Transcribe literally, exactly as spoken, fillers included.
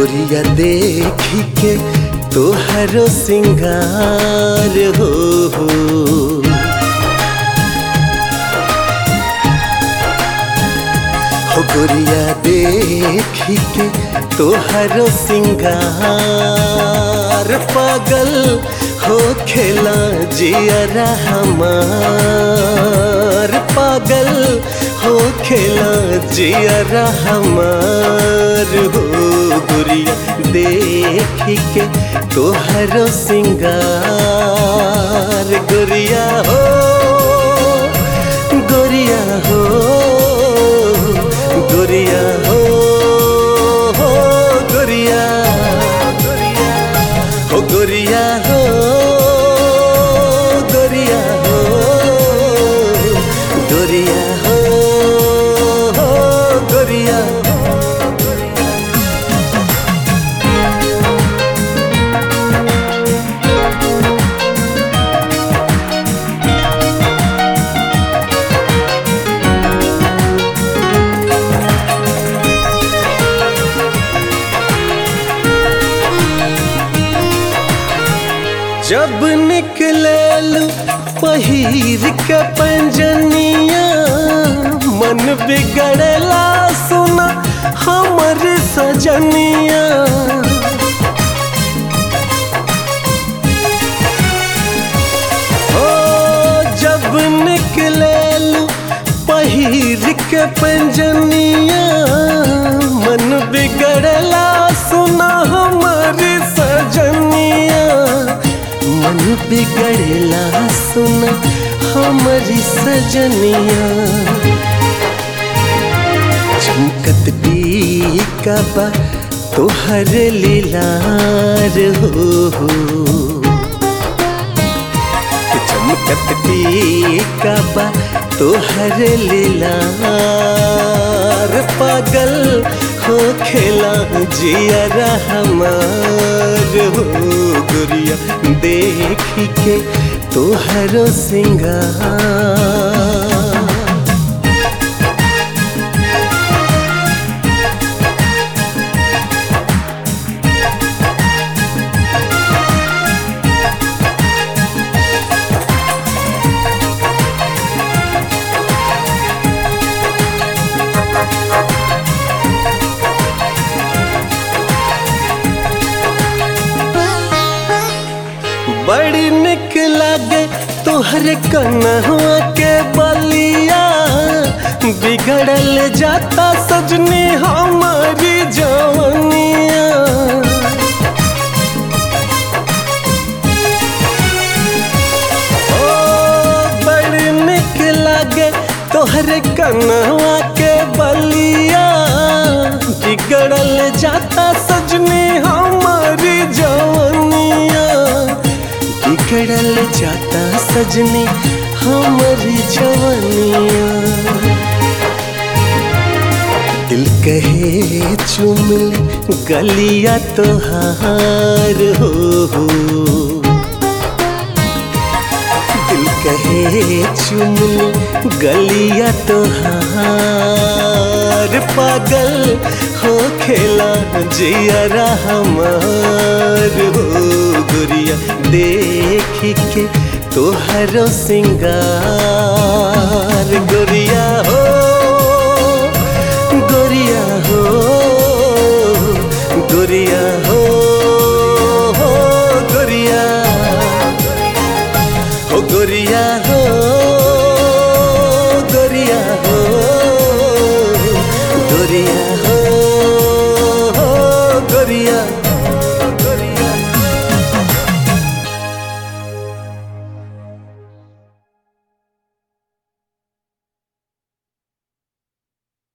गोरिया देखी के तोहरो सिंगार हो हो हो गोरिया देखी के तोहरो सिंगार पागल हो खेला जियरा हमार पागल हो खेला जियरा हमार हो गोरिया देखी के तोहरो सिंगार गोरिया हो गोरिया हो गोरिया हो हो गोरिया हो गोरिया हो गोरिया हो गोरिया हो हो गोरिया जब निकले पहिर के पंजनिया मन बिगड़ला सुना हमर सजनिया ओ जब निकले पहिर के पंजनिया मन बिगड़ला सुना हमर सजनिया मन बिगड़ला सुना हमारी सजनिया चमकत टीका बा तोहर लीलार हो हो चमकत टीका बा तोहर लीलार पागल हो खेला जियरा हमार हो गोरिया देखी के तोहरो सिंगार बड़ी निक लागे तोहरे कन्हवा के बलिया बिगड़ल जाता सजनी हमारी जवनिया ओ बड़ी निक लागे तोहरे कन्हवा के बलिया बिगड़ल जाता सजनी हमारी जवनिया बिगड़ल जाता सजनी हमारी जवानिया दिल कहे चुम गलिया तोहार हो हो दिल कहे चुम गलिया तोहार पागल हो खेला जियरा हमार हो गोरिया देखी के तोहरो सिंगार गोरिया हो गोरिया हो गोरिया हो